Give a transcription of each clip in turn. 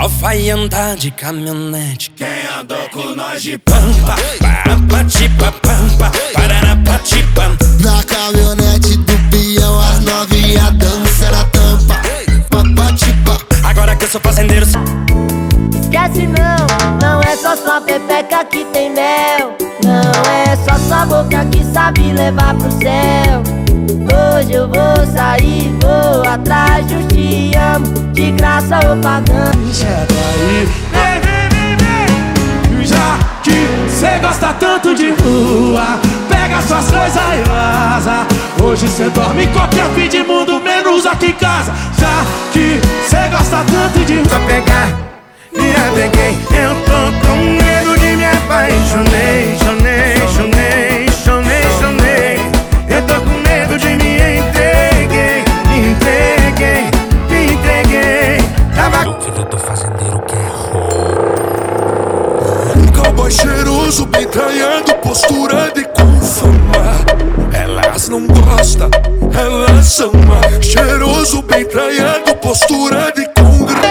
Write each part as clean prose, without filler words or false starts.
Ó, vai andar de caminhonete quem andou com nós de pampa. Parapatipa, pampa, pararapatipa. Na caminhonete do peão, as novinha dança na tampa. Papatipa. Agora que eu sou fazendeiro. Esquece não é só sua pepeca que tem mel. Não é só sua boca que sabe levar pro céu. Hoje eu vou sair, vou atrás do te amo, de graça ou pagando. Chega aí, vem, já que cê gosta tanto de rua, pega suas coisas e vaza. Hoje cê dorme em qualquer fim de mundo, menos aqui em casa. Já que cê gosta tanto de rua, só pegar e eu peguei. Eu tô com medo de me apaixonei. Eu tô com medo de me entreguei. O filho do fazendeiro quer Um cowboy cheiroso, bem traiando, postura de com fama. Elas não gostam, elas amam. Cheiroso, bem traiando, postura de com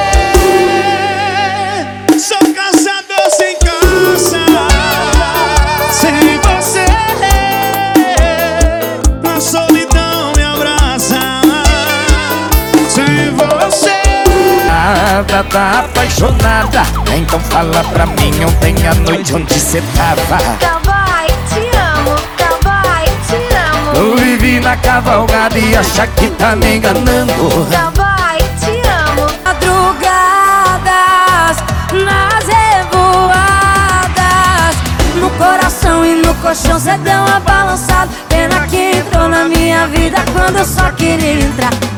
sou caçador sem caça, sem você, na solidão me abraça. Sem você tá apaixonada, então fala pra mim ontem à noite onde cê tava. Cowboy, te amo, cowboy, te amo. Eu vivi na cavalgada e acha que tá me enganando. Cowboy, te amo. Madrugadas, nas revoadas, no coração e no colchão cê deu uma balançada. Pena que entrou na minha vida quando eu só queria entrar.